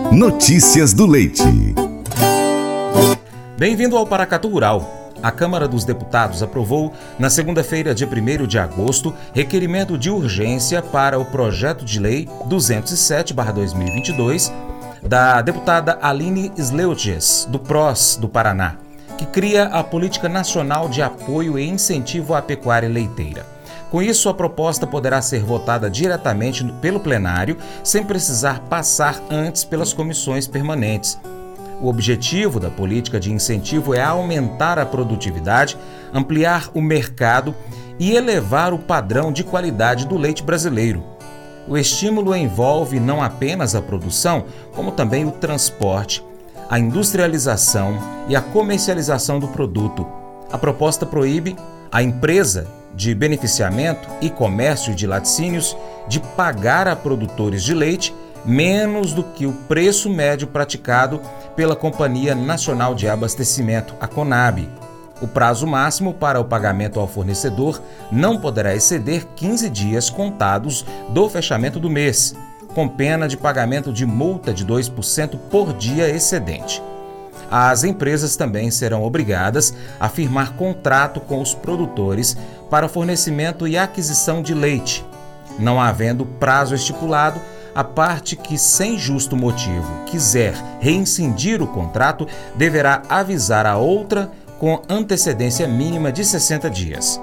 Notícias do Leite. Bem-vindo ao Paracatu Rural. A Câmara dos Deputados aprovou, na segunda-feira, dia 1º de agosto, requerimento de urgência para o projeto de lei 207/2022 da deputada Aline Sleutjes, do PROS do Paraná, que cria a Política Nacional de Apoio e Incentivo à Pecuária Leiteira. Com isso, a proposta poderá ser votada diretamente pelo plenário, sem precisar passar antes pelas comissões permanentes. O objetivo da política de incentivo é aumentar a produtividade, ampliar o mercado e elevar o padrão de qualidade do leite brasileiro. O estímulo envolve não apenas a produção, como também o transporte, a industrialização e a comercialização do produto. A proposta proíbe a empresa de beneficiamento e comércio de laticínios de pagar a produtores de leite menos do que o preço médio praticado pela Companhia Nacional de Abastecimento, a CONAB. O prazo máximo para o pagamento ao fornecedor não poderá exceder 15 dias contados do fechamento do mês, com pena de pagamento de multa de 2% por dia excedente. As empresas também serão obrigadas a firmar contrato com os produtores para fornecimento e aquisição de leite. Não havendo prazo estipulado, a parte que, sem justo motivo, quiser rescindir o contrato, deverá avisar a outra com antecedência mínima de 60 dias.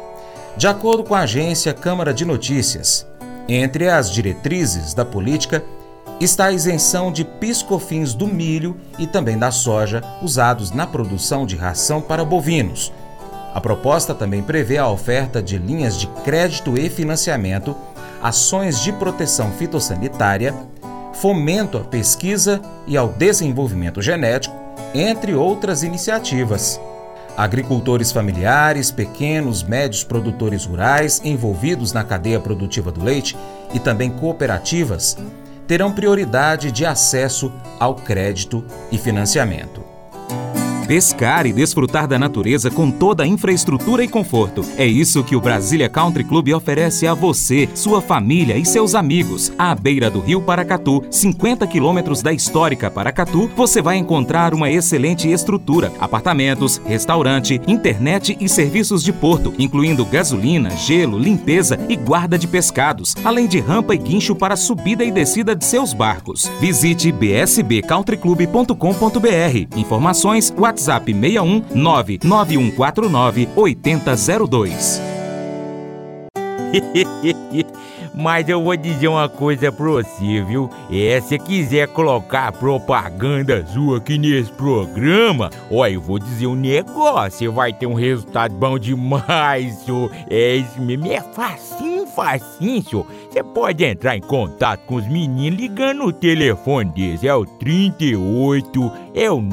De acordo com a agência Câmara de Notícias, entre as diretrizes da política está a isenção de PIS/COFINS do milho e também da soja usados na produção de ração para bovinos. A proposta também prevê a oferta de linhas de crédito e financiamento, ações de proteção fitossanitária, fomento à pesquisa e ao desenvolvimento genético, entre outras iniciativas. Agricultores familiares, pequenos, médios produtores rurais envolvidos na cadeia produtiva do leite e também cooperativas terão prioridade de acesso ao crédito e financiamento. Pescar e desfrutar da natureza com toda a infraestrutura e conforto. É isso que o Brasília Country Club oferece a você, sua família e seus amigos. À beira do Rio Paracatu, 50 quilômetros da histórica Paracatu, você vai encontrar uma excelente estrutura, apartamentos, restaurante, internet e serviços de porto, incluindo gasolina, gelo, limpeza e guarda de pescados, além de rampa e guincho para subida e descida de seus barcos. Visite bsbcountryclub.com.br. Informações, WhatsApp 61 99149 8002. Mas eu vou dizer uma coisa pra você, viu? Se quiser colocar propaganda sua aqui nesse programa, eu vou dizer um negócio, você vai ter um resultado bom demais, senhor. Isso mesmo, é facinho, senhor. Você pode entrar em contato com os meninos ligando no telefone deles, é o 38, é o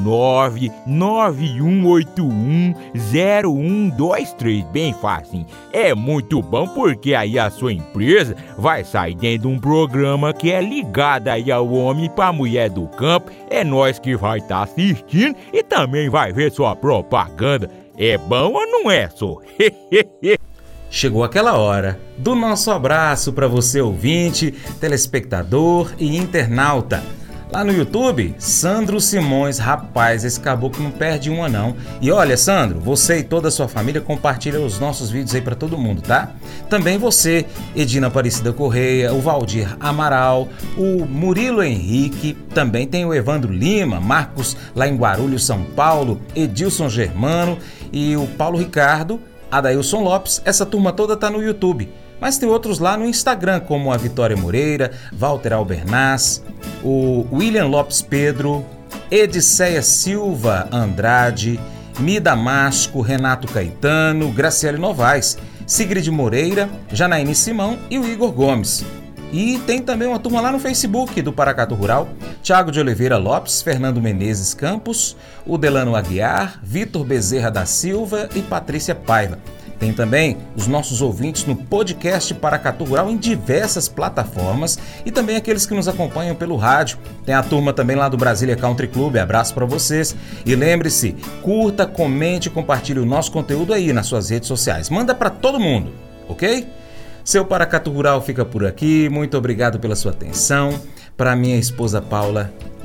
991810123, bem facinho. É muito bom porque aí a sua empresa vai sair dentro de um programa que é ligado aí ao homem pra mulher do campo. É nós que vai estar assistindo e também vai ver sua propaganda. É bom ou não é, só? Chegou aquela hora do nosso abraço para você, ouvinte, telespectador e internauta. Lá no YouTube, Sandro Simões, rapaz, esse caboclo não perde uma não. E olha, Sandro, você e toda a sua família compartilham os nossos vídeos aí para todo mundo, tá? Também você, Edina Aparecida Correia, o Valdir Amaral, o Murilo Henrique, também tem o Evandro Lima, Marcos lá em Guarulhos, São Paulo, Edilson Germano e o Paulo Ricardo, Adailson Lopes. Essa turma toda tá no YouTube. Mas tem outros lá no Instagram, como a Vitória Moreira, Walter Albernaz, o William Lopes Pedro, Ediceia Silva Andrade, Mida Masco, Renato Caetano, Graciele Novaes, Sigrid Moreira, Janaíne Simão e o Igor Gomes. E tem também uma turma lá no Facebook do Paracatu Rural, Thiago de Oliveira Lopes, Fernando Menezes Campos, o Delano Aguiar, Vitor Bezerra da Silva e Patrícia Paiva. Tem também os nossos ouvintes no podcast Paracatu Rural em diversas plataformas e também aqueles que nos acompanham pelo rádio. Tem a turma também lá do Brasília Country Club, abraço para vocês. E lembre-se, curta, comente e compartilhe o nosso conteúdo aí nas suas redes sociais. Manda para todo mundo, ok? Seu Paracatu Rural fica por aqui, muito obrigado pela sua atenção. Para minha esposa Paula,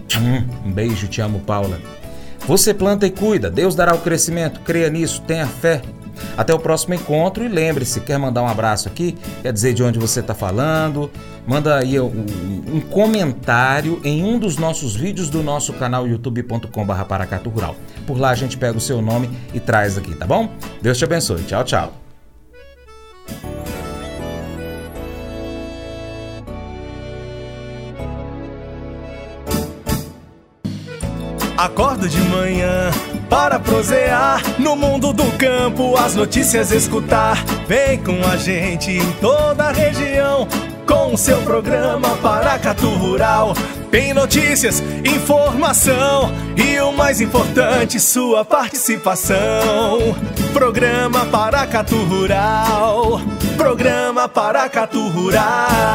Um beijo, te amo, Paula. Você planta e cuida, Deus dará o crescimento, creia nisso, tenha fé. Até o próximo encontro e lembre-se, quer mandar um abraço aqui, quer dizer de onde você está falando, manda aí um comentário em um dos nossos vídeos do nosso canal youtube.com/Paracatu Rural. Por lá a gente pega o seu nome e traz aqui, tá bom? Deus te abençoe, tchau, tchau. Acordo de manhã para prosear no mundo do campo, as notícias escutar. Vem com a gente em toda a região com o seu programa Paracatu Rural. Tem notícias, informação e o mais importante, sua participação. Programa Paracatu Rural. Programa Paracatu Rural.